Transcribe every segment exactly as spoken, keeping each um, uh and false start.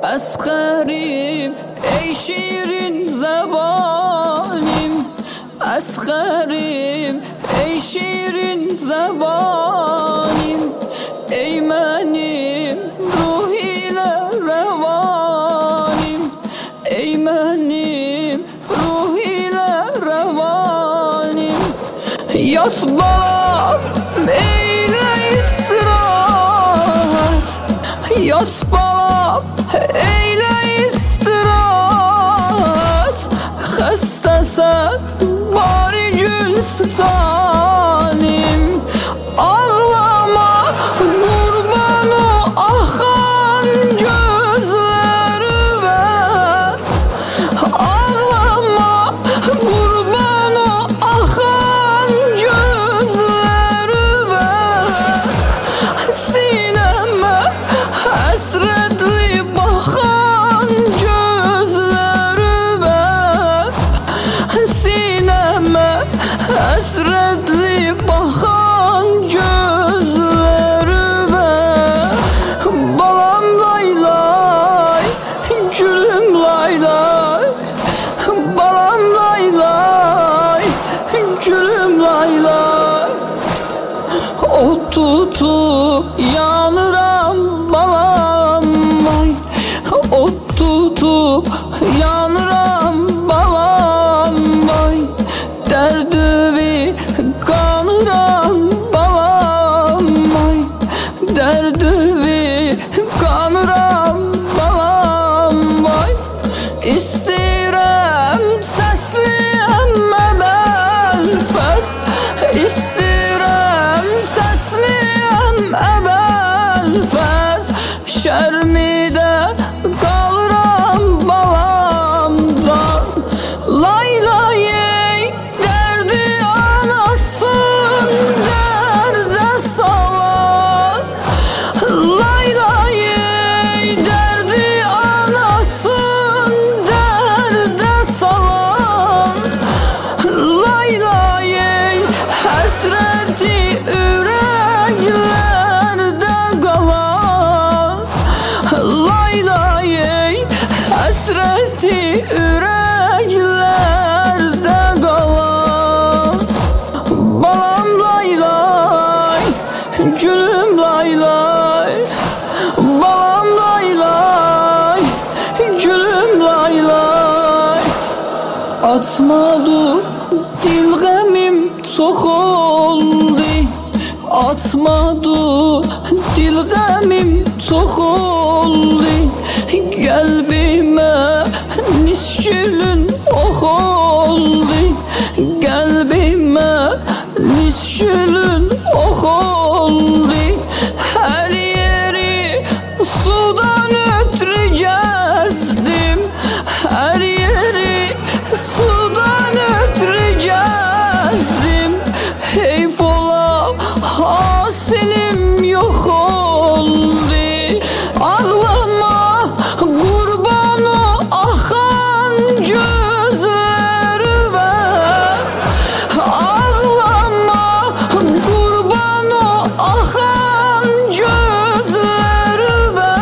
Asgarim ey şirin zabanim, asgarim ey şirin zabanim, ey benim ruh ile revanim, ey benim ruh ile revanim. Yat balam eyle istirahat, yat balam eyle istirahat. Hastasa bari gülstanim, ağlama kurban o akan gözlerime, ağlama kurban o akan gözlerime. Sineme hasretli bakan gözlerime, sineme hasretli bakan gözlerime. Balam lay lay, gülüm lay lay, balam lay lay, gülüm lay lay. Ot tutup yanıram balam vay, ot tutup yanıram balam vay. Derdüvi kanıram balam vay, derdüvi kanıram balam vay. İstirem sesliyem ebelfez, istirem sesliyem ebelfez. Şermide kalıram balamdan, lay lay ey derdi anasın derde salan, lay lay ey derdi anasın derde salan, lay lay ey hasreti yüreklerde kalan, lay lay ey hasreti yüreklerde kalan. Balam lay lay, gülüm lay lay, balam lay lay, gülüm lay lay. Atmadı dil gemim çok oldu, atmadı dil gemim çok oldu. Kalbime niskülün ok oldu, kalbime niskülün ok oldu. Her yeri sudan ötürü gezdim, her yeri sudan ötürü gezdim. Heyf ola hasilim yok oldu, ağlama kurban o akan gözlerime, ağlama kurban o akan gözlerime.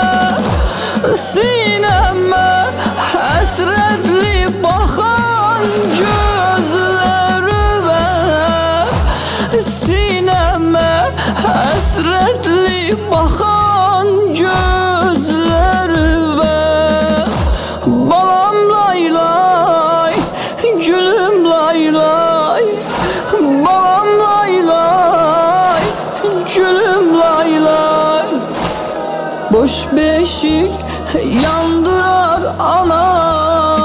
Sineme hasretli bakan gözlerime, sineme hasretli bakan gözlerime. Balam lay lay, gülüm lay lay, balam lay lay, gülüm lay lay. Boş beşik yandırar ana